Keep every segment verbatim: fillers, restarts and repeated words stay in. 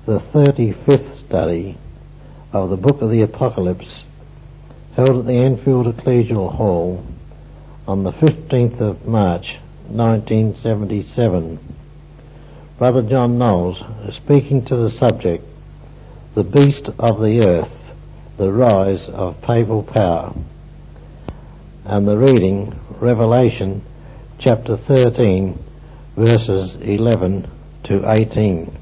the thirty-fifth study of the Book of the Apocalypse, held at the Enfield Ecclesial Hall on the fifteenth of March nineteen seventy-seven. Brother John Knowles, speaking to the subject, The Beast of the Earth, the Rise of Papal Power, and the reading, Revelation chapter thirteen, verses eleven to eighteen.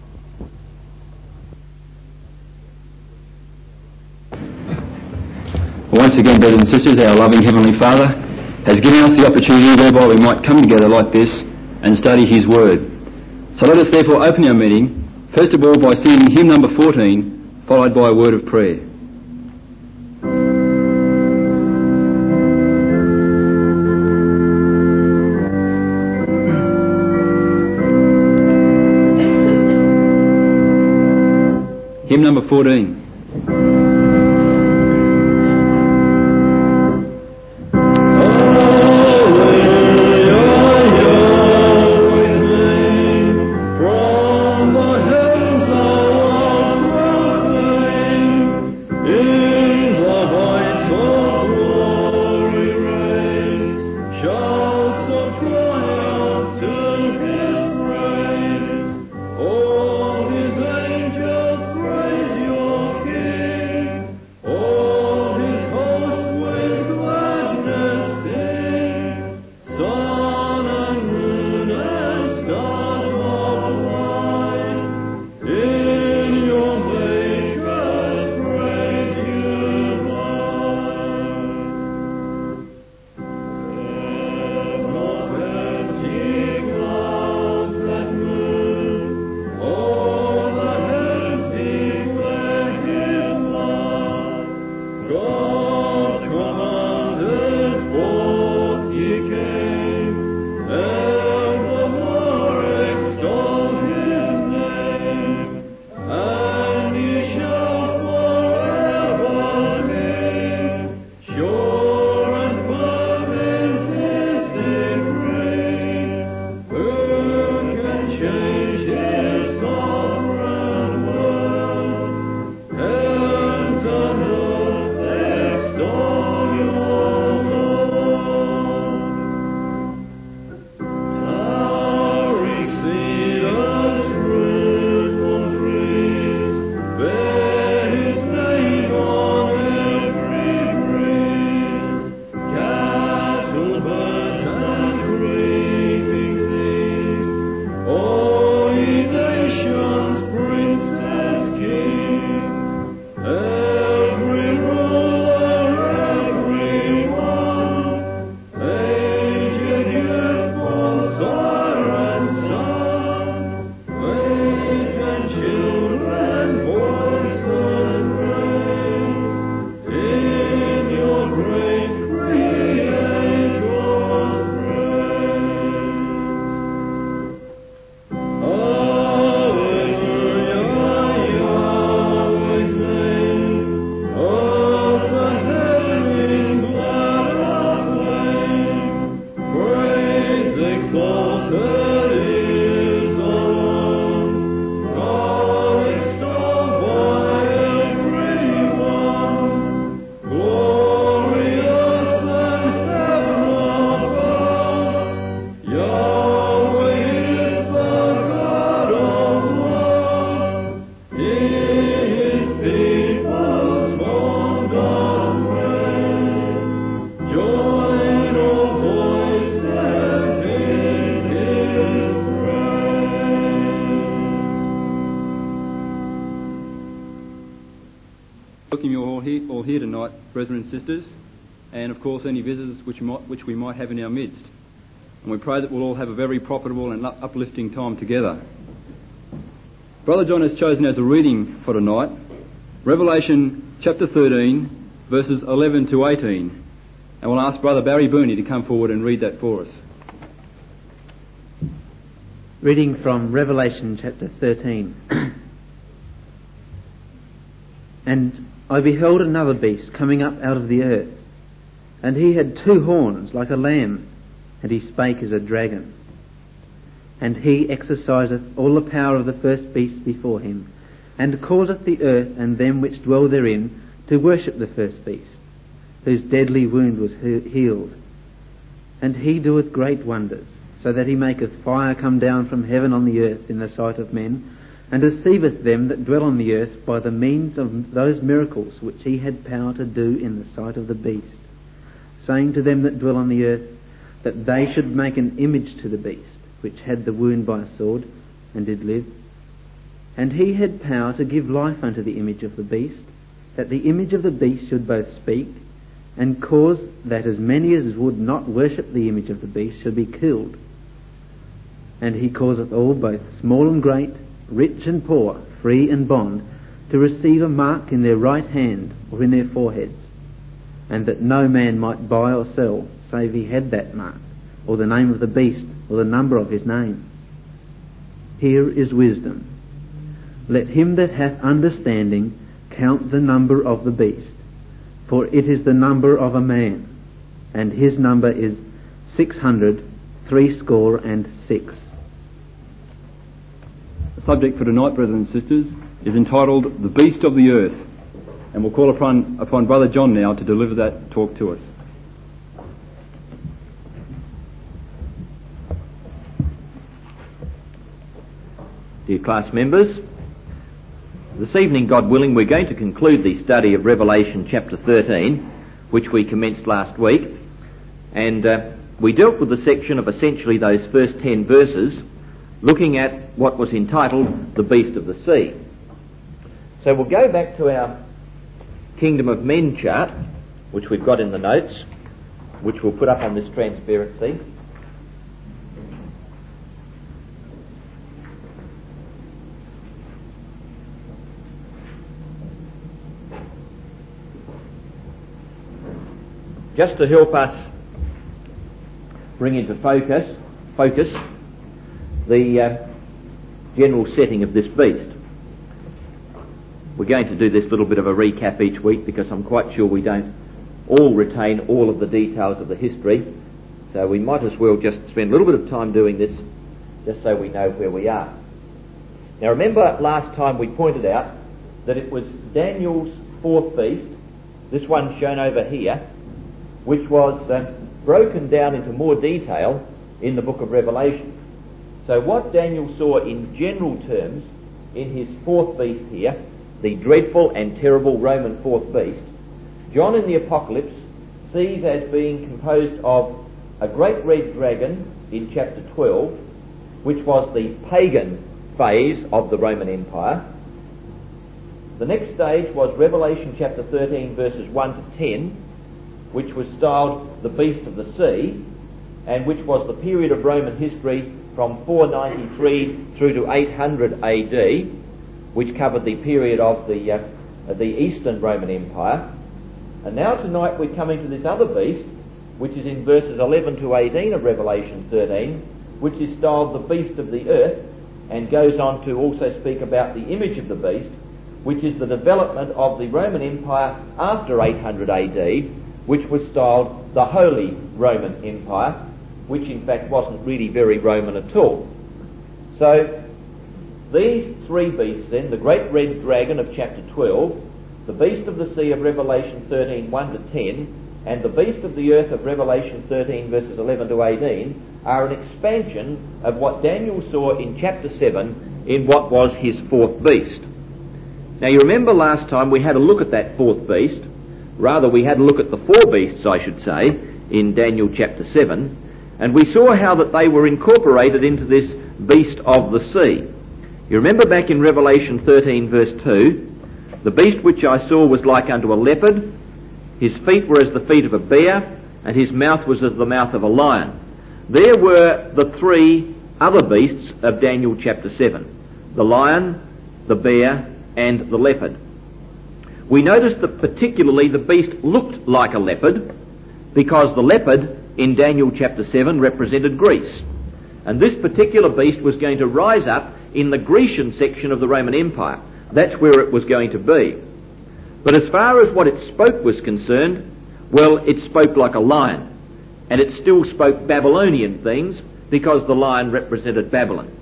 Once again, brothers and sisters, our loving Heavenly Father has given us the opportunity whereby we might come together like this and study His Word. So let us therefore open our meeting, first of all by singing hymn number fourteen, followed by a word of prayer. Hymn number fourteen. Brethren and sisters, and of course any visitors which, might, which we might have in our midst. And we pray that we'll all have a very profitable and uplifting time together. Brother John has chosen as a reading for tonight Revelation chapter thirteen, verses eleven to eighteen. And we'll ask Brother Barry Burney to come forward and read that for us. Reading from Revelation chapter thirteen. And I beheld another beast coming up out of the earth, and he had two horns like a lamb, and he spake as a dragon. And he exerciseth all the power of the first beast before him, and causeth the earth and them which dwell therein to worship the first beast, whose deadly wound was he- healed. And he doeth great wonders, so that he maketh fire come down from heaven on the earth in the sight of men, and deceiveth them that dwell on the earth by the means of those miracles which he had power to do in the sight of the beast, saying to them that dwell on the earth, that they should make an image to the beast, which had the wound by a sword, and did live. And he had power to give life unto the image of the beast, that the image of the beast should both speak, and cause that as many as would not worship the image of the beast should be killed. And he causeth all, both small and great, rich and poor, free and bond, to receive a mark in their right hand or in their foreheads, and that no man might buy or sell, save he had that mark, or the name of the beast, or the number of his name. Here is wisdom. Let him that hath understanding count the number of the beast, for it is the number of a man, and his number is six hundred threescore and six. The subject for tonight, brothers and sisters, is entitled The Beast of the Earth, and we'll call upon, upon Brother John now to deliver that talk to us. Dear class members, this evening, God willing, we're going to conclude the study of Revelation chapter thirteen, which we commenced last week, and uh, we dealt with the section of essentially those first ten verses, looking at what was entitled The Beast of the Sea. So we'll go back to our Kingdom of Men chart, which we've got in the notes, which we'll put up on this transparency. Just to help us bring into focus, focus the uh, general setting of this beast. We're going to do this little bit of a recap each week because I'm quite sure we don't all retain all of the details of the history, so we might as well just spend a little bit of time doing this just so we know where we are. Now remember last time we pointed out that it was Daniel's fourth beast, this one shown over here, which was uh, broken down into more detail in the book of Revelation. So what Daniel saw in general terms in his fourth beast here, the dreadful and terrible Roman fourth beast, John in the Apocalypse sees as being composed of a great red dragon in chapter twelve, which was the pagan phase of the Roman Empire. The next stage was Revelation chapter thirteen verses one to ten, which was styled the Beast of the Sea, and which was the period of Roman history from four ninety-three through to eight hundred A D, which covered the period of the, uh, the Eastern Roman Empire. And now tonight we're coming to this other beast, which is in verses eleven to eighteen of Revelation thirteen, which is styled the Beast of the Earth, and goes on to also speak about the image of the beast, which is the development of the Roman Empire after eight hundred A D, which was styled the Holy Roman Empire, which in fact wasn't really very Roman at all. So these three beasts then, the great red dragon of chapter twelve, the beast of the sea of Revelation thirteen, one to ten, and the beast of the earth of Revelation thirteen verses eleven to eighteen, are an expansion of what Daniel saw in chapter seven in what was his fourth beast. Now you remember last time we had a look at that fourth beast, rather we had a look at the four beasts I should say, in Daniel chapter seven, and we saw how that they were incorporated into this beast of the sea. You remember back in Revelation thirteen verse two, the beast which I saw was like unto a leopard, his feet were as the feet of a bear, and his mouth was as the mouth of a lion. There were the three other beasts of Daniel chapter seven, the lion, the bear, and the leopard. We noticed that particularly the beast looked like a leopard, because the leopard in Daniel chapter seven represented Greece. And this particular beast was going to rise up in the Grecian section of the Roman Empire. That's where it was going to be. But as far as what it spoke was concerned, well, it spoke like a lion. And it still spoke Babylonian things because the lion represented Babylon.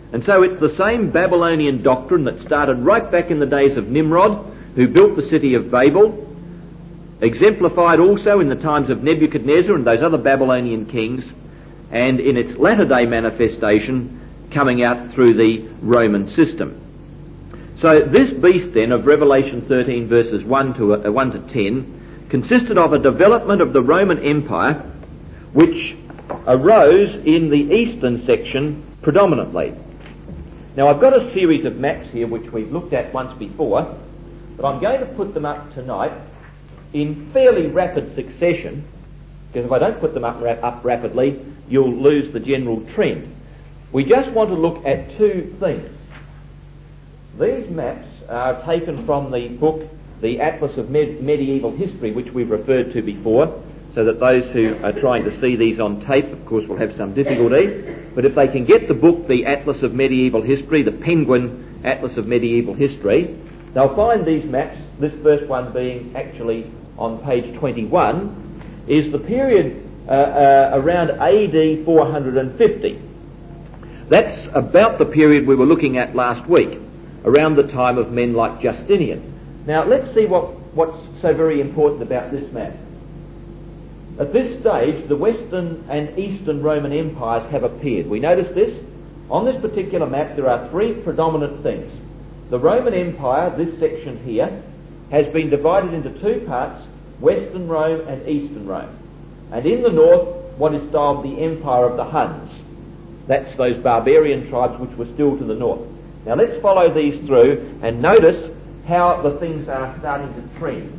And so it's the same Babylonian doctrine that started right back in the days of Nimrod, who built the city of Babel, exemplified also in the times of Nebuchadnezzar and those other Babylonian kings, and in its latter-day manifestation coming out through the Roman system. So this beast then of Revelation thirteen verses one to, uh, one to ten consisted of a development of the Roman Empire which arose in the eastern section predominantly. Now I've got a series of maps here which we've looked at once before, but I'm going to put them up tonight in fairly rapid succession, because if I don't put them up, up rapidly, you'll lose the general trend. We just want to look at two things. These maps are taken from the book, the Atlas of Med- Medieval History, which we've referred to before, so that those who are trying to see these on tape, of course, will have some difficulty. But if they can get the book, the Atlas of Medieval History, the Penguin Atlas of Medieval History, they'll find these maps, this first one being actually on page twenty-one, is the period uh, uh, around A D four hundred fifty. That's about the period we were looking at last week, around the time of men like Justinian. Now let's see what, what's so very important about this map. At this stage, the Western and Eastern Roman empires have appeared. We notice this. On this particular map, there are three predominant things. The Roman Empire, this section here, has been divided into two parts, Western Rome and Eastern Rome. And in the north, what is styled the Empire of the Huns. That's those barbarian tribes which were still to the north. Now let's follow these through and notice how the things are starting to trend.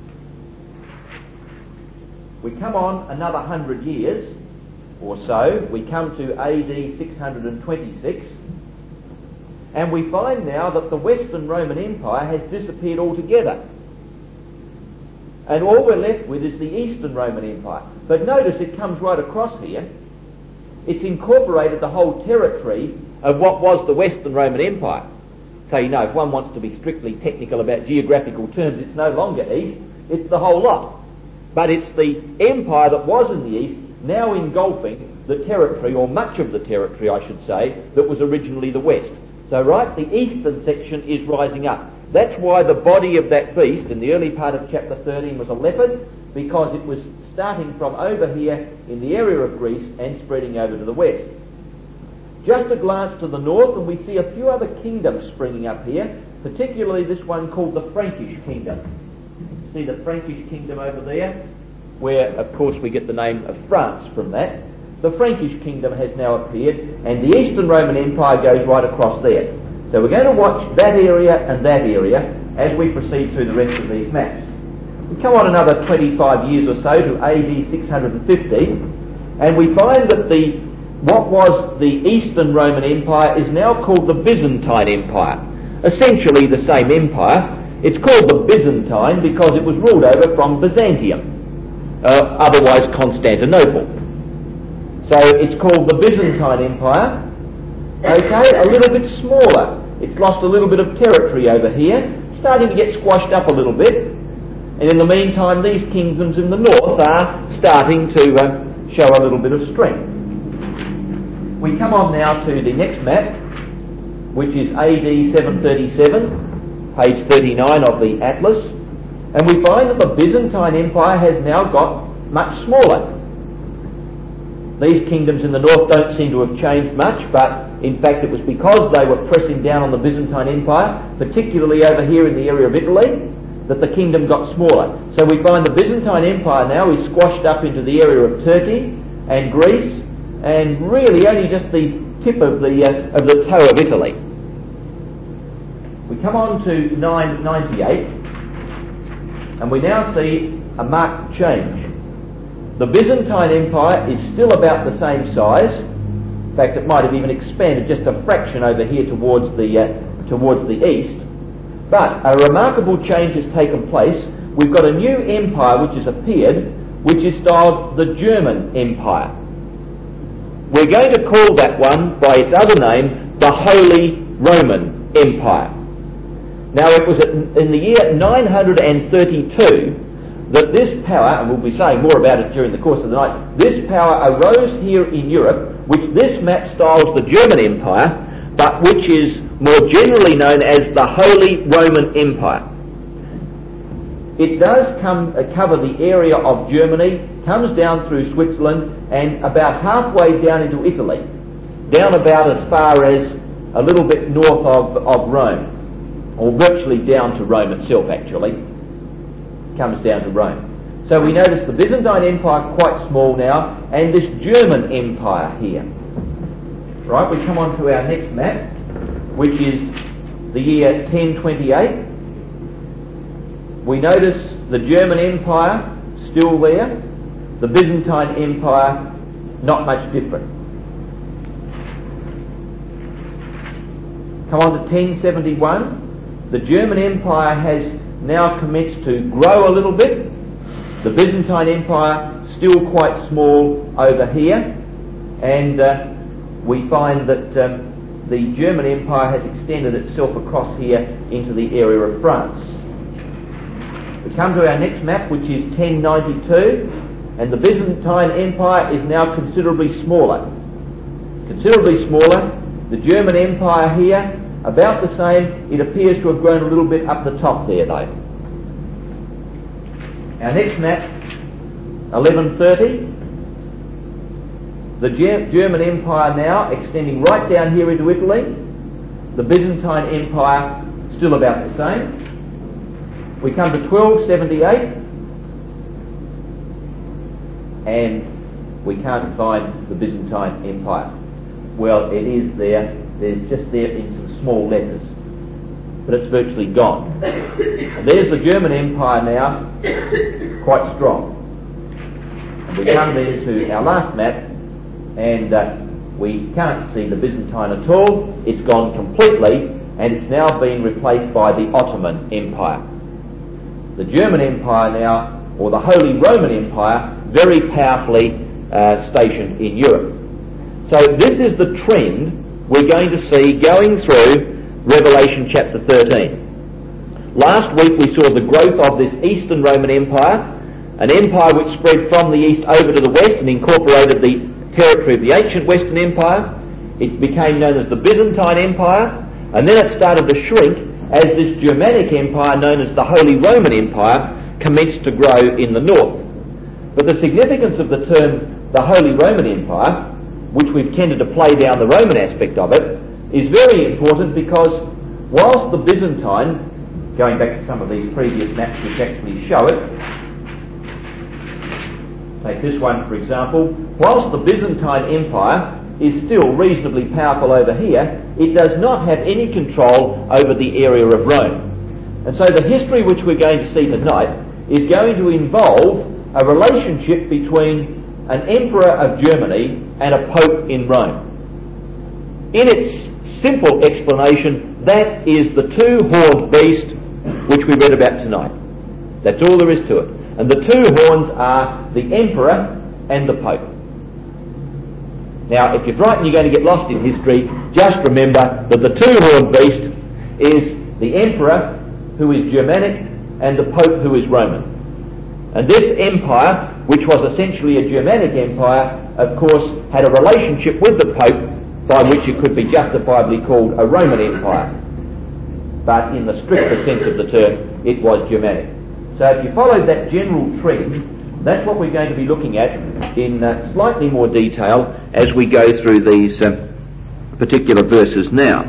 We come on another hundred years or so, we come to A D six hundred twenty-six, and we find now that the Western Roman Empire has disappeared altogether. And all we're left with is the Eastern Roman Empire. But notice it comes right across here. It's incorporated the whole territory of what was the Western Roman Empire. So you know, if one wants to be strictly technical about geographical terms, it's no longer east, it's the whole lot. But it's the empire that was in the east now engulfing the territory, or much of the territory I should say, that was originally the west. So right, the eastern section is rising up. That's why the body of that beast in the early part of chapter thirteen was a leopard, because it was starting from over here in the area of Greece and spreading over to the west. Just a glance to the north and we see a few other kingdoms springing up here, particularly this one called the Frankish kingdom. See the Frankish kingdom over there, where of course we get the name of France from that. The Frankish kingdom has now appeared, and the Eastern Roman Empire goes right across there. So we're going to watch that area and that area as we proceed through the rest of these maps. We come on another twenty-five years or so to A D six hundred fifty, and we find that the what was the Eastern Roman Empire is now called the Byzantine Empire. Essentially the same empire. It's called the Byzantine because it was ruled over from Byzantium, uh, otherwise Constantinople. So it's called the Byzantine Empire. Okay, a little bit smaller. It's lost a little bit of territory over here, starting to get squashed up a little bit. And in the meantime, these kingdoms in the north are starting to uh, show a little bit of strength. We come on now to the next map, which is A D seven thirty-seven. Page thirty-nine of the Atlas, and we find that the Byzantine Empire has now got much smaller. These kingdoms in the north don't seem to have changed much, but in fact it was because they were pressing down on the Byzantine Empire, particularly over here in the area of Italy, that the kingdom got smaller. So we find the Byzantine Empire now is squashed up into the area of Turkey and Greece, and really only just the tip of the uh, of the toe of Italy. We come on to nine ninety-eight, and we now see a marked change. The Byzantine Empire is still about the same size. In fact, it might have even expanded just a fraction over here towards the uh, towards the east. But a remarkable change has taken place. We've got a new empire which has appeared, which is styled the German Empire. We're going to call that one by its other name, the Holy Roman Empire. Now it was in the year nine hundred thirty-two that this power, and we'll be saying more about it during the course of the night, this power arose here in Europe, which this map styles the German Empire, but which is more generally known as the Holy Roman Empire. It does come uh, cover the area of Germany, comes down through Switzerland and about halfway down into Italy, down about as far as a little bit north of, of Rome, or virtually down to Rome itself actually, comes down to Rome. So we notice the Byzantine Empire quite small now, and this German Empire here. Right, we come on to our next map, which is the year ten twenty-eight. We notice the German Empire still there, the Byzantine Empire not much different. Come on to ten seventy-one. The German Empire has now commenced to grow a little bit. The Byzantine Empire still quite small over here, and uh, we find that um, the German Empire has extended itself across here into the area of France. We come to our next map, which is ten ninety-two, and the Byzantine Empire is now considerably smaller. Considerably smaller. The German Empire here, about the same. It appears to have grown a little bit up the top there, though. Our next map, eleven thirty. The Ger- German Empire now extending right down here into Italy. The Byzantine Empire still about the same. We come to twelve seventy-eight, and we can't find the Byzantine Empire. Well, it is there. There's just there in some small letters, but it's virtually gone. And there's the German Empire now, quite strong. And we come then to our last map, and uh, we can't see the Byzantine at all. It's gone completely, and it's now been replaced by the Ottoman Empire. The German Empire now, or the Holy Roman Empire, very powerfully uh, stationed in Europe. So this is the trend we're going to see going through Revelation chapter thirteen. Last week we saw the growth of this Eastern Roman Empire, an empire which spread from the east over to the west and incorporated the territory of the ancient Western Empire. It became known as the Byzantine Empire, and then it started to shrink as this Germanic Empire, known as the Holy Roman Empire, commenced to grow in the north. But the significance of the term the Holy Roman Empire, which we've tended to play down the Roman aspect of it, is very important because whilst the Byzantine, going back to some of these previous maps which actually show it, take this one for example, whilst the Byzantine Empire is still reasonably powerful over here, it does not have any control over the area of Rome. And so the history which we're going to see tonight is going to involve a relationship between an emperor of Germany and a pope in Rome. In its simple explanation, that is the two-horned beast which we read about tonight. That's all there is to it. And the two horns are the emperor and the pope. Now, if you're frightened you're going to get lost in history, just remember that the two-horned beast is the emperor, who is Germanic, and the pope, who is Roman. And this empire, which was essentially a Germanic empire, of course, had a relationship with the pope by which it could be justifiably called a Roman empire. But in the stricter sense of the term, it was Germanic. So if you follow that general trend, that's what we're going to be looking at in uh, slightly more detail as we go through these uh, particular verses now.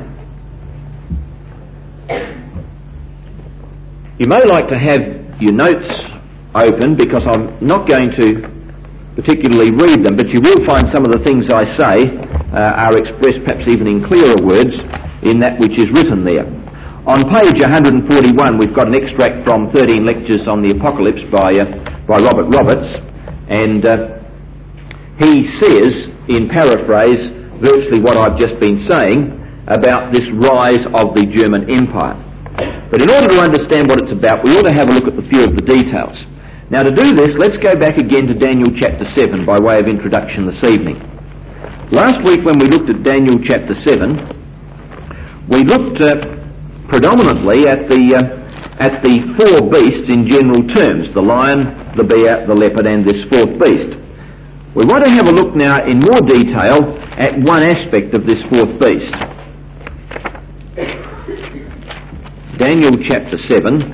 You may like to have your notes open because I'm not going to particularly read them, but you will find some of the things I say uh, are expressed perhaps even in clearer words in that which is written there. On page one forty-one we've got an extract from thirteen Lectures on the Apocalypse by uh, by Robert Roberts, and uh, he says, in paraphrase, virtually what I've just been saying about this rise of the German Empire. But in order to understand what it's about, we ought to have a look at a few of the details. Now to do this, let's go back again to Daniel chapter seven by way of introduction this evening. Last week when we looked at Daniel chapter seven, we looked uh, predominantly at the uh, at the four beasts in general terms, the lion, the bear, the leopard and this fourth beast. We want to have a look now in more detail at one aspect of this fourth beast. Daniel chapter seven,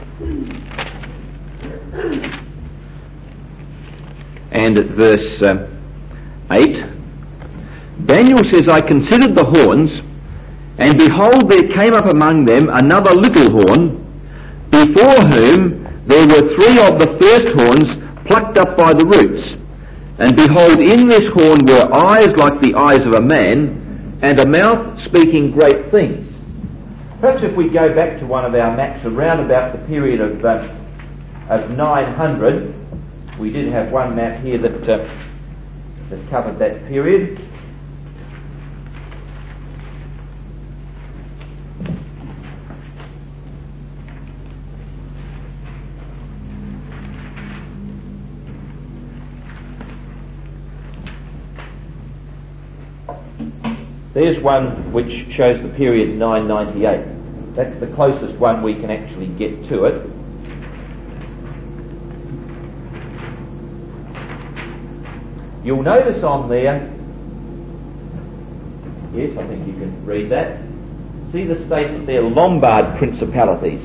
and at verse uh, eight, Daniel says, I considered the horns, and behold, there came up among them another little horn, before whom there were three of the first horns plucked up by the roots. And behold, in this horn were eyes like the eyes of a man, and a mouth speaking great things. Perhaps if we go back to one of our maps around about the period of uh, of nine hundred, we did have one map here that uh, that covered that period. There's one which shows the period nine ninety-eight. That's the closest one we can actually get to it. You'll notice on there, yes, I think you can read that. See the statement there, Lombard principalities.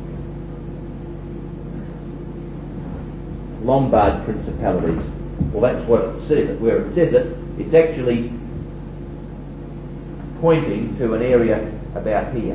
Lombard principalities. Well, that's what it says. Where it says it, it's actually pointing to an area about here.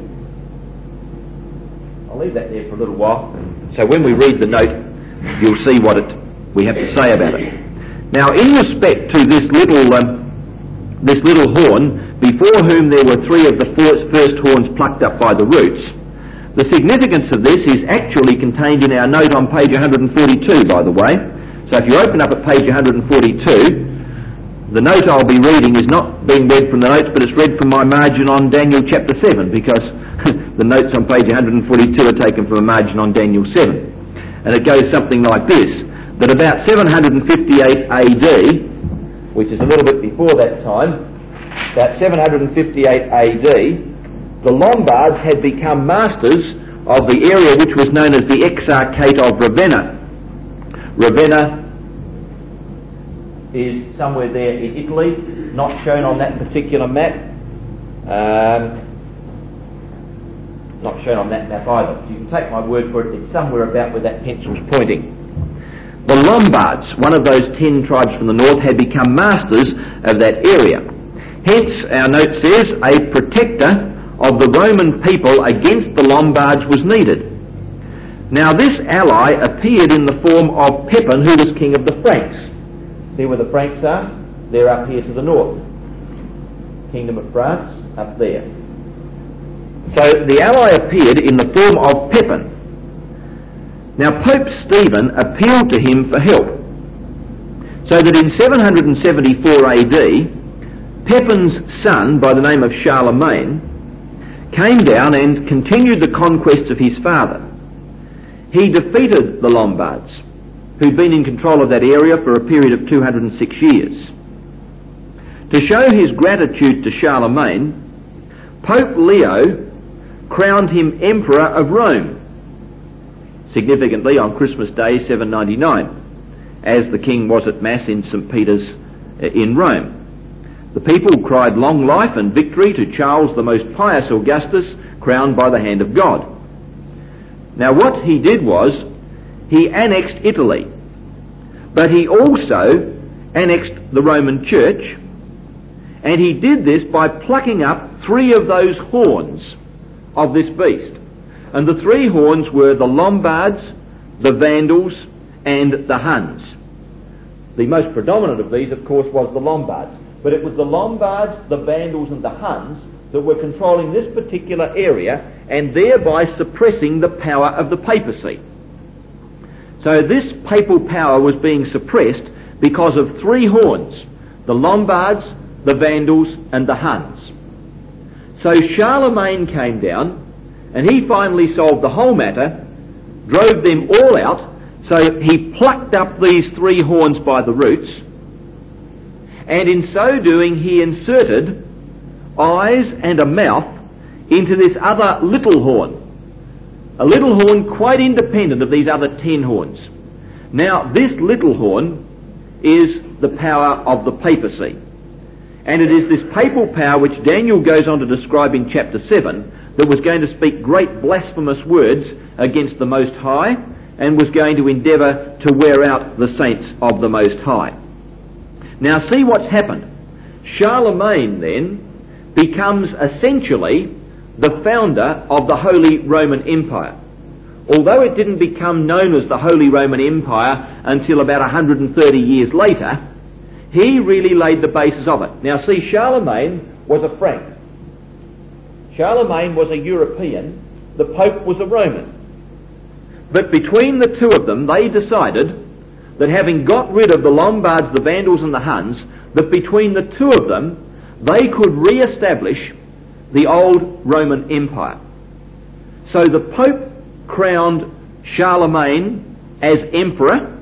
I'll leave that there for a little while. So when we read the note, you'll see what it we have to say about it. Now, in respect to this little um, this little horn, before whom there were three of the first, first horns plucked up by the roots, the significance of this is actually contained in our note on page one hundred forty-two, by the way. So if you open up at page one hundred forty-two, the note I'll be reading is not being read from the notes, but it's read from my margin on Daniel chapter seven, because the notes on page one hundred forty-two are taken from a margin on Daniel seven. And it goes something like this, that about seven hundred fifty-eight A D, which is a little bit before that time, about seven hundred fifty-eight A D, the Lombards had become masters of the area which was known as the Exarchate of Ravenna. Ravenna is somewhere there in Italy, not shown on that particular map. Um, not shown on that map either. You can take my word for it, it's somewhere about where that pencil's pointing. The Lombards, one of those ten tribes from the north, had become masters of that area. Hence, our note says, a protector of the Roman people against the Lombards was needed. Now this ally appeared in the form of Pepin, who was king of the Franks. See where the Franks are? They're up here to the north. Kingdom of France, up there. So the ally appeared in the form of Pepin. Now Pope Stephen appealed to him for help, so that in seven hundred seventy-four A D, Pepin's son, by the name of Charlemagne, came down and continued the conquest of his father. He defeated the Lombards, who'd been in control of that area for a period of two hundred six years. To show his gratitude to Charlemagne, Pope Leo crowned him Emperor of Rome, significantly on Christmas Day seven ninety-nine, as the king was at Mass in Saint Peter's in Rome. The people cried long life and victory to Charles the most pious Augustus, crowned by the hand of God. Now what he did was, he annexed Italy, but he also annexed the Roman Church, and he did this by plucking up three of those horns of this beast. And the three horns were the Lombards, the Vandals, and the Huns. The most predominant of these, of course, was the Lombards, but it was the Lombards, the Vandals, and the Huns that were controlling this particular area and thereby suppressing the power of the papacy. So this papal power was being suppressed because of three horns, the Lombards, the Vandals, and the Huns. So Charlemagne came down, and he finally solved the whole matter, drove them all out, so he plucked up these three horns by the roots, and in so doing he inserted eyes and a mouth into this other little horn. A little horn quite independent of these other ten horns. Now, this little horn is the power of the papacy. And it is this papal power which Daniel goes on to describe in chapter seven that was going to speak great blasphemous words against the Most High and was going to endeavour to wear out the saints of the Most High. Now see what's happened. Charlemagne then becomes essentially the founder of the Holy Roman Empire. Although it didn't become known as the Holy Roman Empire until about one hundred thirty years later, he really laid the basis of it. Now see, Charlemagne was a Frank. Charlemagne was a European. The Pope was a Roman. But between the two of them, they decided that having got rid of the Lombards, the Vandals and the Huns, that between the two of them, they could re-establish the old Roman Empire. So the Pope crowned Charlemagne as emperor,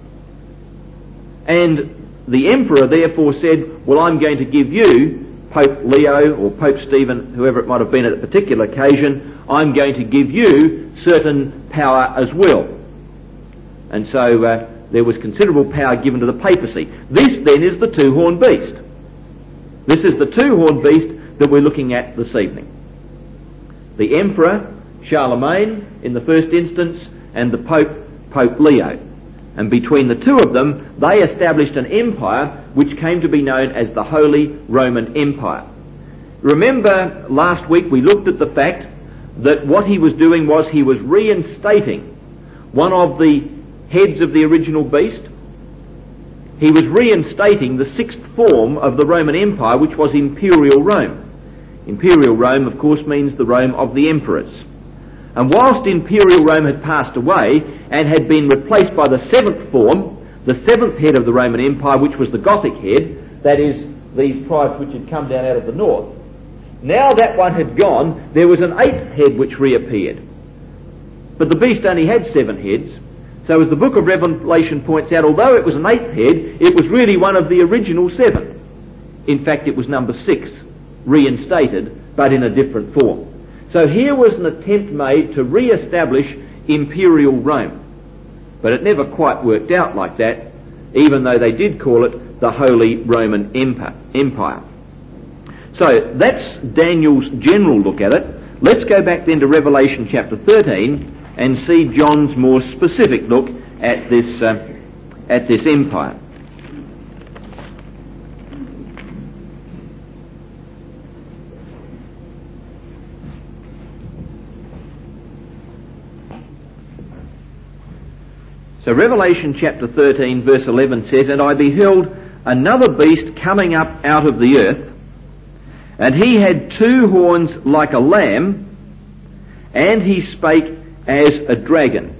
and the emperor therefore said, well, I'm going to give you, Pope Leo or Pope Stephen, whoever it might have been at a particular occasion, I'm going to give you certain power as well. And so uh, there was considerable power given to the papacy. This then is the two-horned beast. This is the two-horned beast that we're looking at this evening. The emperor, Charlemagne, in the first instance, and the Pope, Pope Leo. And between the two of them, they established an empire which came to be known as the Holy Roman Empire. Remember, last week we looked at the fact that what he was doing was he was reinstating one of the heads of the original beast. He was reinstating the sixth form of the Roman Empire, which was Imperial Rome. Imperial Rome, of course, means the Rome of the emperors. And whilst Imperial Rome had passed away and had been replaced by the seventh form, the seventh head of the Roman Empire, which was the Gothic head, that is, these tribes which had come down out of the north, now that one had gone, there was an eighth head which reappeared. But the beast only had seven heads, so as the book of Revelation points out, although it was an eighth head, it was really one of the original seven. In fact, it was number six, reinstated, but in a different form. So here was an attempt made to re-establish Imperial Rome. But it never quite worked out like that, even though they did call it the Holy Roman Empire. So that's Daniel's general look at it. Let's go back then to Revelation chapter thirteen and see John's more specific look at this, uh, at this empire. So Revelation chapter thirteen verse eleven says, And I beheld another beast coming up out of the earth, and he had two horns like a lamb, and he spake as a dragon.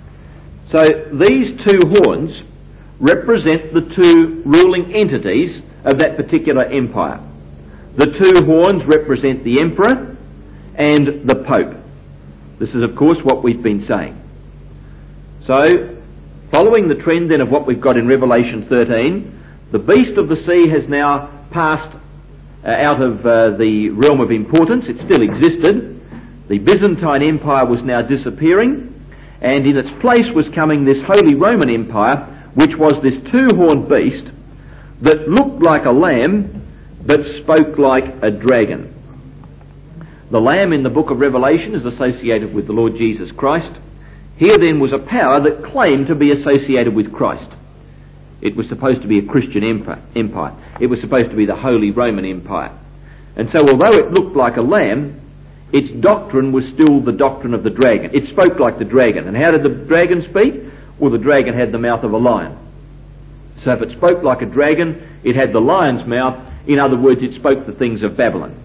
So these two horns represent the two ruling entities of that particular empire. The two horns represent the emperor and the pope. This is of course what we've been saying. So, following the trend then of what we've got in Revelation thirteen, the beast of the sea has now passed uh, out of uh, the realm of importance. It still existed. The Byzantine Empire was now disappearing, and in its place was coming this Holy Roman Empire, which was this two-horned beast that looked like a lamb but spoke like a dragon. The lamb in the book of Revelation is associated with the Lord Jesus Christ. Here then was a power that claimed to be associated with Christ. It was supposed to be a Christian empire. It was supposed to be the Holy Roman Empire. And so although it looked like a lamb, its doctrine was still the doctrine of the dragon. It spoke like the dragon. And how did the dragon speak? Well, the dragon had the mouth of a lion. So if it spoke like a dragon, it had the lion's mouth. In other words, it spoke the things of Babylon.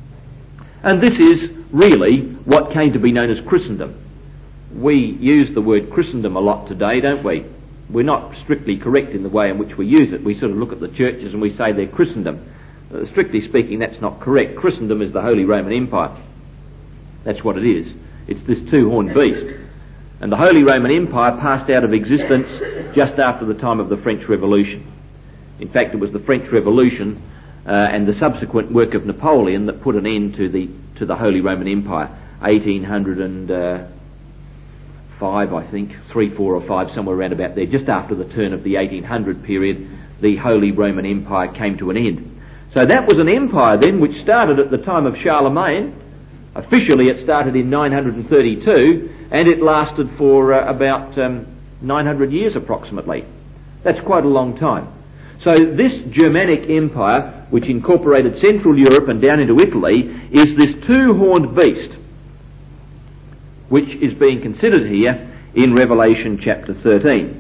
And this is really what came to be known as Christendom. We use the word Christendom a lot today, don't we? We're not strictly correct in the way in which we use it. We sort of look at the churches and we say they're Christendom. Uh, strictly speaking, that's not correct. Christendom is the Holy Roman Empire. That's what it is. It's this two-horned beast. And the Holy Roman Empire passed out of existence just after the time of the French Revolution. In fact, it was the French Revolution uh, and the subsequent work of Napoleon that put an end to the to the Holy Roman Empire. eighteen oh five, I think, three, four or five, somewhere around about there, just after the turn of the eighteen hundred period, the Holy Roman Empire came to an end. So that was an empire then which started at the time of Charlemagne, Officially it started in nine hundred thirty-two and it lasted for uh, about um, nine hundred years approximately. That's quite a long time. So this Germanic Empire, which incorporated Central Europe and down into Italy, is this two-horned beast which is being considered here in Revelation chapter thirteen.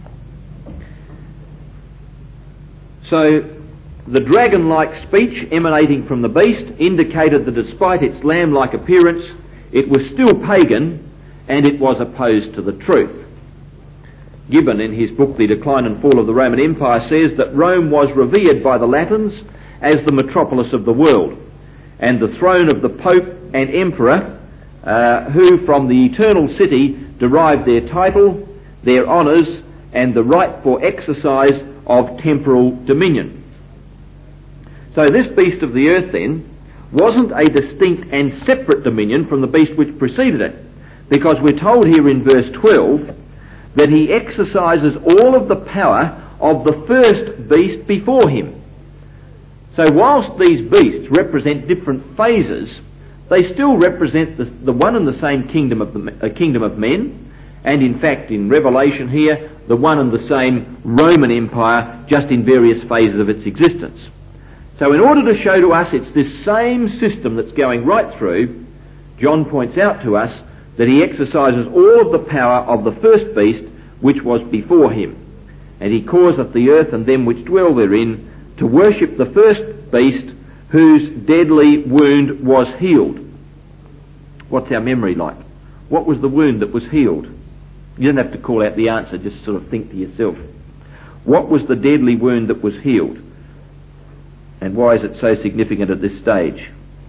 So the dragon-like speech emanating from the beast indicated that despite its lamb-like appearance, it was still pagan and it was opposed to the truth. Gibbon, in his book The Decline and Fall of the Roman Empire, says that Rome was revered by the Latins as the metropolis of the world, and the throne of the Pope and Emperor, uh, who from the eternal city derived their title, their honours, and the right for exercise of temporal dominion. So this beast of the earth then wasn't a distinct and separate dominion from the beast which preceded it, because we're told here in verse twelve that he exercises all of the power of the first beast before him. So whilst these beasts represent different phases, they still represent the, the one and the same kingdom of the uh, kingdom of men, and in fact in Revelation here, the one and the same Roman Empire, just in various phases of its existence. So in order to show to us it's this same system that's going right through, John points out to us that he exercises all of the power of the first beast which was before him. And he causeth the earth and them which dwell therein to worship the first beast whose deadly wound was healed. What's our memory like? What was the wound that was healed? You don't have to call out the answer, just sort of think to yourself. What was the deadly wound that was healed? And why is it so significant at this stage?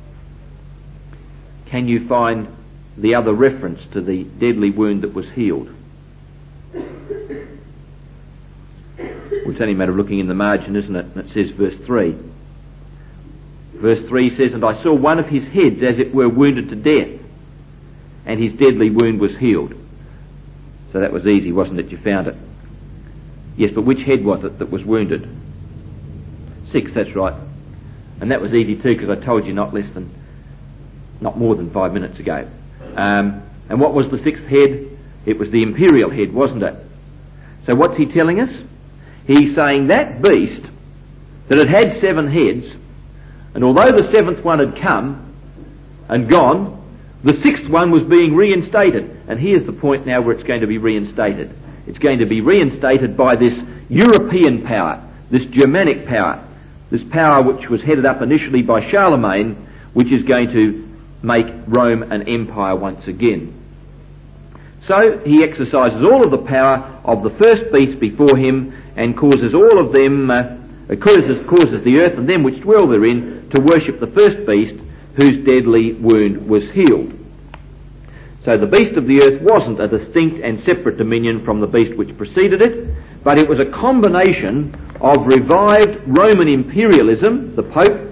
Can you find the other reference to the deadly wound that was healed? Well, it's only a matter of looking in the margin, isn't it? And it says verse three. Verse three says, "And I saw one of his heads as it were wounded to death, and his deadly wound was healed." So that was easy, wasn't it? You found it. Yes, but which head was it that was wounded? Six, that's right. And that was easy too, because I told you not less than, not more than five minutes ago. Um, and what was the sixth head? It was the imperial head, wasn't it? So what's he telling us? He's saying that beast that had had seven heads, and although the seventh one had come and gone, the sixth one was being reinstated. And here's the point now where it's going to be reinstated. It's going to be reinstated by this European power, this Germanic power, this power which was headed up initially by Charlemagne, which is going to make Rome an empire once again. So he exercises all of the power of the first beast before him and causes all of them, uh, causes, causes the earth and them which dwell therein to worship the first beast whose deadly wound was healed. So the beast of the earth wasn't a distinct and separate dominion from the beast which preceded it, but it was a combination of revived Roman imperialism, the Pope,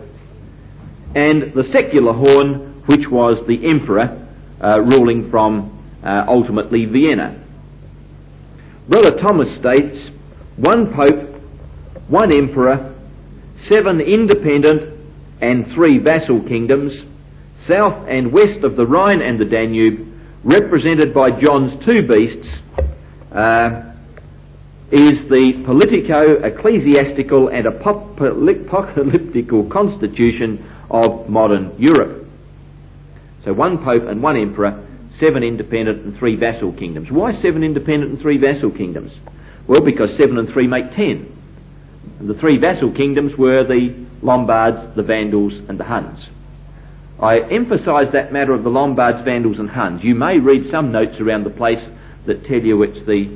and the secular horn, which was the emperor uh, ruling from uh, ultimately Vienna. Brother Thomas states, one Pope, one emperor, seven independent and three vassal kingdoms, south and west of the Rhine and the Danube, represented by John's two beasts, uh, is the politico-ecclesiastical and apocalyptical constitution of modern Europe. So one Pope and one Emperor, seven independent and three vassal kingdoms. Why seven independent and three vassal kingdoms? Well, because seven and three make ten. And the three vassal kingdoms were the Lombards, the Vandals and the Huns. I emphasise that matter of the Lombards, Vandals and Huns. You may read some notes around the place that tell you it's the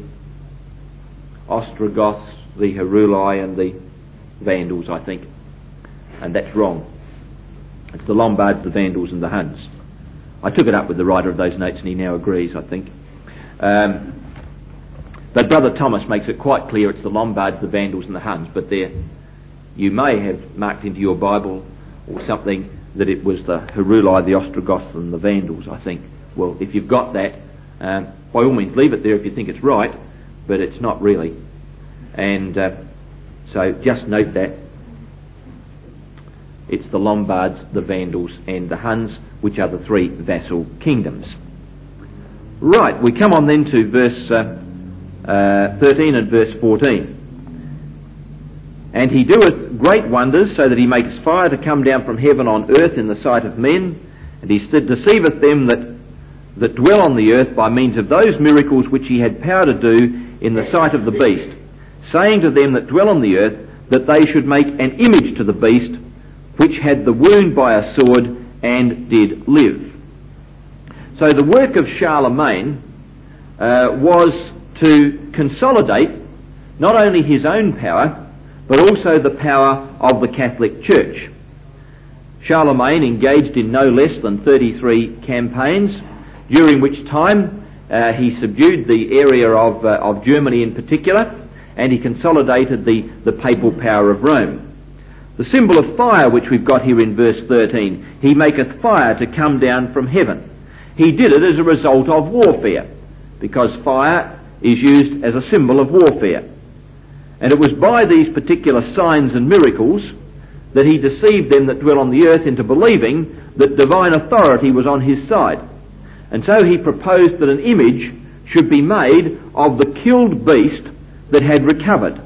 Ostrogoths, the Heruli and the Vandals, I think. And that's wrong. It's the Lombards, the Vandals and the Huns. I took it up with the writer of those notes and he now agrees, I think. Um, but Brother Thomas makes it quite clear it's the Lombards, the Vandals and the Huns. But there, you may have marked into your Bible or something that it was the Heruli, the Ostrogoths and the Vandals, I think. Well, if you've got that, um, by all means leave it there if you think it's right, but it's not really. And uh, so just note that. It's the Lombards, the Vandals and the Huns, which are the three vassal kingdoms. Right, we come on then to verse uh, uh, thirteen and verse fourteen. And he doeth great wonders, so that he makes fire to come down from heaven on earth in the sight of men, and he deceiveth them that, that dwell on the earth by means of those miracles which he had power to do in the sight of the beast, saying to them that dwell on the earth that they should make an image to the beast, which had the wound by a sword and did live. So the work of Charlemagne uh, was to consolidate not only his own power, but also the power of the Catholic Church. Charlemagne engaged in no less than thirty-three campaigns, during which time uh, he subdued the area of, uh, of Germany in particular, and he consolidated the, the papal power of Rome. The symbol of fire which we've got here in verse thirteen, he maketh fire to come down from heaven. He did it as a result of warfare, because fire is used as a symbol of warfare. And it was by these particular signs and miracles that he deceived them that dwell on the earth into believing that divine authority was on his side. And so he proposed that an image should be made of the killed beast that had recovered.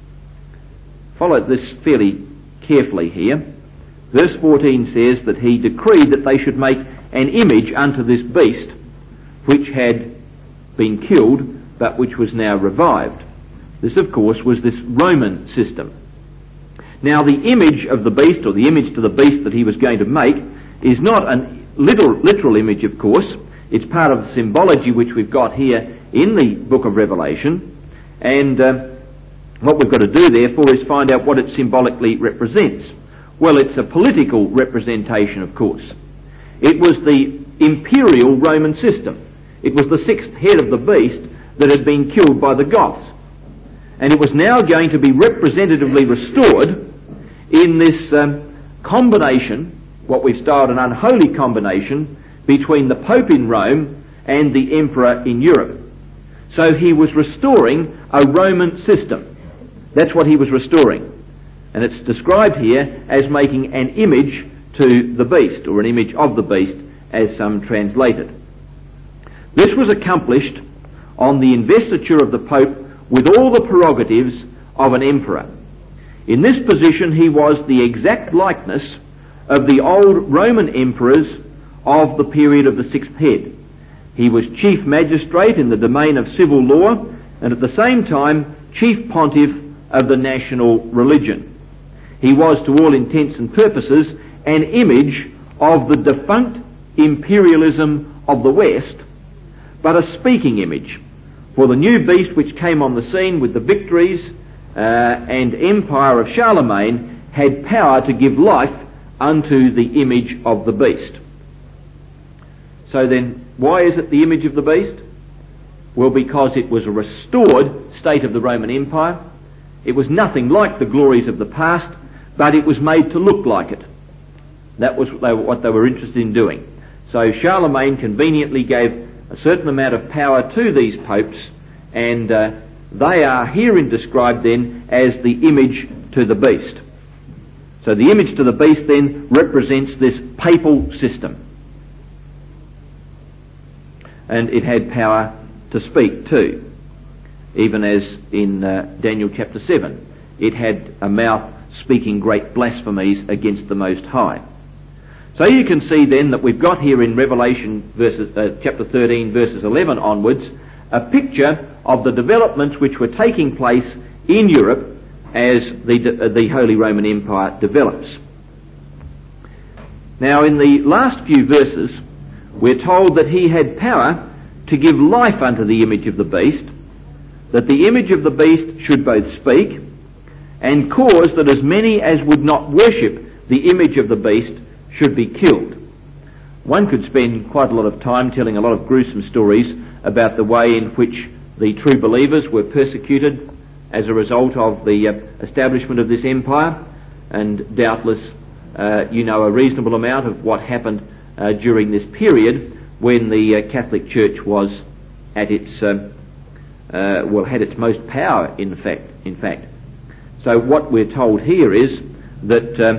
Follow this fairly carefully here. Verse fourteen says that he decreed that they should make an image unto this beast which had been killed but which was now revived. This, of course, was this Roman system. Now, the image of the beast, or the image to the beast that he was going to make, is not a literal, literal image, of course. It's part of the symbology which we've got here in the book of Revelation. And uh, what we've got to do, therefore, is find out what it symbolically represents. Well, it's a political representation, of course. It was the imperial Roman system. It was the sixth head of the beast that had been killed by the Goths. And it was now going to be representatively restored in this um, combination, what we've styled an unholy combination, between the Pope in Rome and the Emperor in Europe. So he was restoring a Roman system. That's what he was restoring. And it's described here as making an image to the beast, or an image of the beast, as some translate it. This was accomplished on the investiture of the Pope with all the prerogatives of an emperor. In this position he was the exact likeness of the old Roman emperors of the period of the sixth head. He was chief magistrate in the domain of civil law, and at the same time chief pontiff of the national religion. He was, to all intents and purposes, an image of the defunct imperialism of the West, but a speaking image. For the new beast which came on the scene with the victories uh, and empire of Charlemagne had power to give life unto the image of the beast. So then, why is it the image of the beast? Well, because it was a restored state of the Roman Empire. It was nothing like the glories of the past, but it was made to look like it. That was what they were interested in doing. So Charlemagne conveniently gave a certain amount of power to these popes, and uh, they are herein described then as the image to the beast. So the image to the beast then represents this papal system. And it had power to speak too, even as in uh, Daniel chapter seven. It had a mouth speaking great blasphemies against the Most High. So you can see then that we've got here in Revelation verses, uh, chapter thirteen, verses eleven onwards, a picture of the developments which were taking place in Europe as the, uh, the Holy Roman Empire develops. Now in the last few verses, we're told that he had power to give life unto the image of the beast, that the image of the beast should both speak, and cause that as many as would not worship the image of the beast should be killed. One could spend quite a lot of time telling a lot of gruesome stories about the way in which the true believers were persecuted as a result of the uh, establishment of this empire, and doubtless uh, you know a reasonable amount of what happened uh, during this period when the uh, Catholic Church was at its uh, uh, well had its most power in fact in fact. So what we're told here is that um,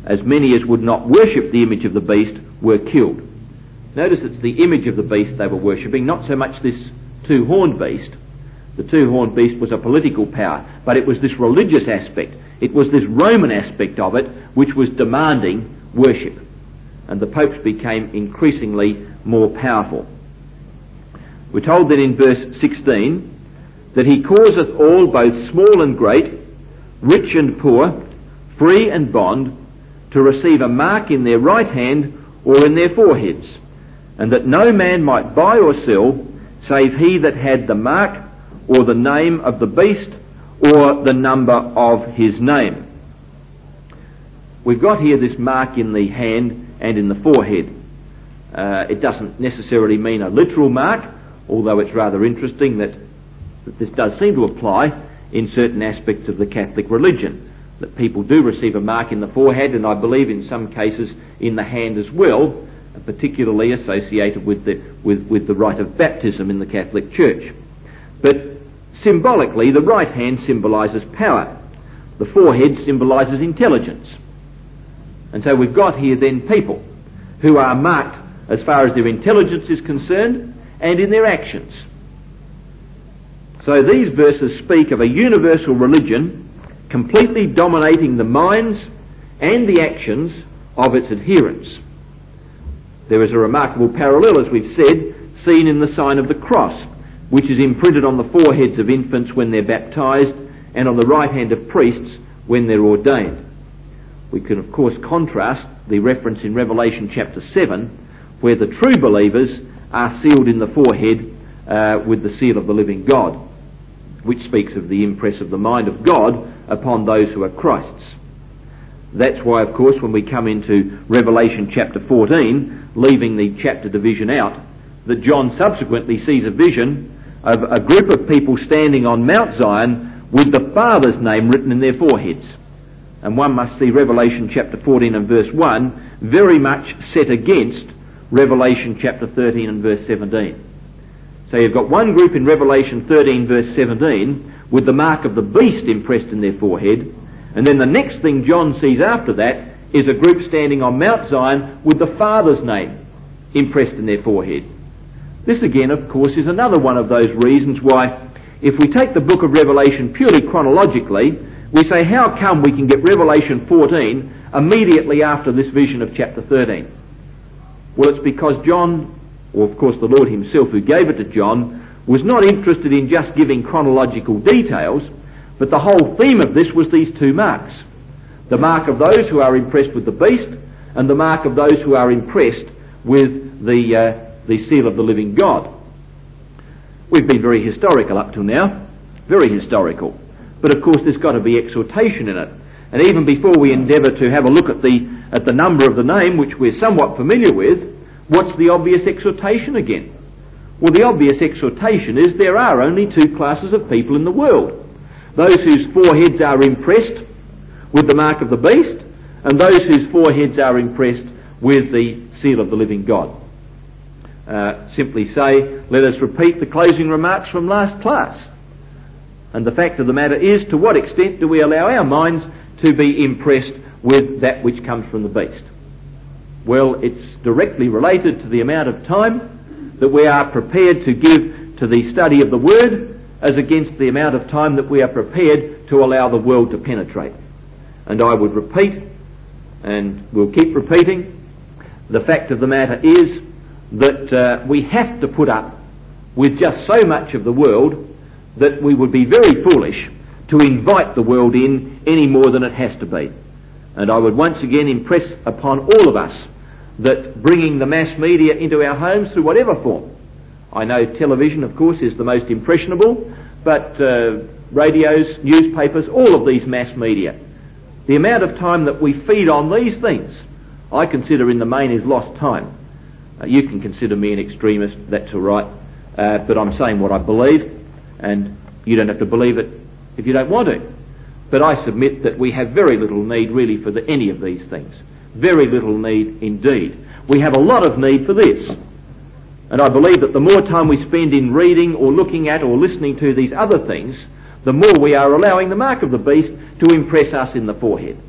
as many as would not worship the image of the beast were killed. Notice it's the image of the beast they were worshipping, not so much this two-horned beast. The two-horned beast was a political power, but it was this religious aspect. It was this Roman aspect of it which was demanding worship. And the popes became increasingly more powerful. We're told that in verse sixteen, that he causeth all, both small and great, rich and poor, free and bond, to receive a mark in their right hand or in their foreheads, and that no man might buy or sell, save he that had the mark or the name of the beast or the number of his name. We've got here this mark in the hand and in the forehead. Uh, it doesn't necessarily mean a literal mark, although it's rather interesting that, that this does seem to apply in certain aspects of the Catholic religion, that people do receive a mark in the forehead, and I believe in some cases in the hand as well, particularly associated with the, with, with the rite of baptism in the Catholic Church. But symbolically, the right hand symbolises power. The forehead symbolises intelligence. And so we've got here then people who are marked as far as their intelligence is concerned and in their actions. So these verses speak of a universal religion completely dominating the minds and the actions of its adherents. There is a remarkable parallel, as we've said, seen in the sign of the cross, which is imprinted on the foreheads of infants when they're baptised and on the right hand of priests when they're ordained. We can of course contrast the reference in Revelation chapter seven, where the true believers are sealed in the forehead uh, with the seal of the living God, which speaks of the impress of the mind of God upon those who are Christ's. That's why, of course, when we come into Revelation chapter fourteen, leaving the chapter division out, that John subsequently sees a vision of a group of people standing on Mount Zion with the Father's name written in their foreheads. And one must see Revelation chapter fourteen and verse one very much set against Revelation chapter thirteen and verse seventeen. So you've got one group in Revelation thirteen verse seventeen with the mark of the beast impressed in their forehead, and then the next thing John sees after that is a group standing on Mount Zion with the Father's name impressed in their forehead. This again, of course, is another one of those reasons why, if we take the book of Revelation purely chronologically, we say, how come we can get Revelation fourteen immediately after this vision of chapter thirteen? Well, it's because John, or of course the Lord himself who gave it to John, was not interested in just giving chronological details, but the whole theme of this was these two marks. The mark of those who are impressed with the beast, and the mark of those who are impressed with the, uh, the seal of the living God. We've been very historical up till now, very historical. But of course there's got to be exhortation in it. And even before we endeavour to have a look at the, at the number of the name, which we're somewhat familiar with, what's the obvious exhortation again? Well, the obvious exhortation is there are only two classes of people in the world. Those whose foreheads are impressed with the mark of the beast, and those whose foreheads are impressed with the seal of the living God. Uh, simply say, let us repeat the closing remarks from last class. And the fact of the matter is, to what extent do we allow our minds to be impressed with that which comes from the beast? Well, it's directly related to the amount of time that we are prepared to give to the study of the Word, as against the amount of time that we are prepared to allow the world to penetrate. And I would repeat, and we'll keep repeating, the fact of the matter is that uh, we have to put up with just so much of the world that we would be very foolish to invite the world in any more than it has to be. And I would once again impress upon all of us that bringing the mass media into our homes through whatever form, I know television, of course, is the most impressionable, but uh, radios, newspapers, all of these mass media, the amount of time that we feed on these things, I consider in the main is lost time. Uh, you can consider me an extremist, that's all right, uh, but I'm saying what I believe, and you don't have to believe it if you don't want to. But I submit that we have very little need really for the, any of these things. Very little need indeed. We have a lot of need for this. And I believe that the more time we spend in reading or looking at or listening to these other things, the more we are allowing the mark of the beast to impress us in the forehead.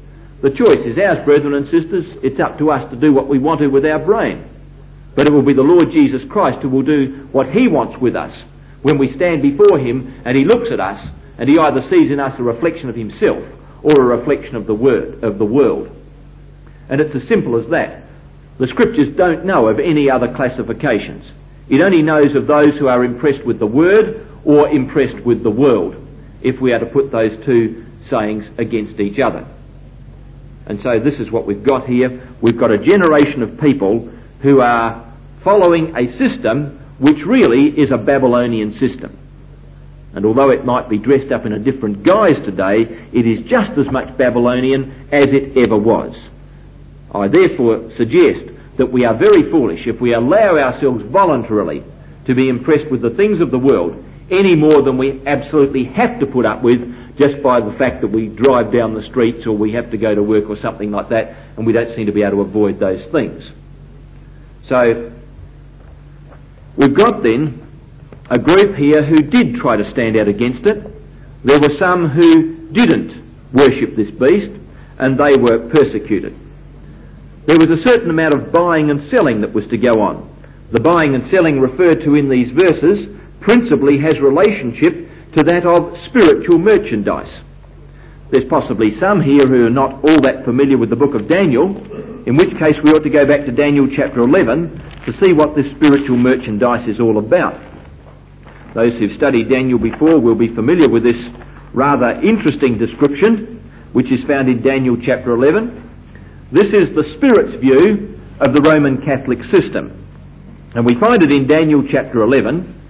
The choice is ours, brethren and sisters. It's up to us to do what we want to with our brain. But it will be the Lord Jesus Christ who will do what he wants with us when we stand before him and he looks at us and he either sees in us a reflection of himself or a reflection of the word of the world. And it's as simple as that. The scriptures don't know of any other classifications. It only knows of those who are impressed with the word or impressed with the world, if we are to put those two sayings against each other. And so this is what we've got here. We've got a generation of people who are following a system which really is a Babylonian system. And although it might be dressed up in a different guise today, it is just as much Babylonian as it ever was. I therefore suggest that we are very foolish if we allow ourselves voluntarily to be impressed with the things of the world any more than we absolutely have to put up with just by the fact that we drive down the streets or we have to go to work or something like that, and we don't seem to be able to avoid those things. So we've got then a group here who did try to stand out against it. There were some who didn't worship this beast, and they were persecuted. There was a certain amount of buying and selling that was to go on. The buying and selling referred to in these verses principally has relationship to that of spiritual merchandise. There's possibly some here who are not all that familiar with the book of Daniel, in which case we ought to go back to Daniel chapter eleven to see what this spiritual merchandise is all about. Those who've studied Daniel before will be familiar with this rather interesting description, which is found in Daniel chapter eleven. This is the Spirit's view of the Roman Catholic system. And we find it in Daniel chapter eleven,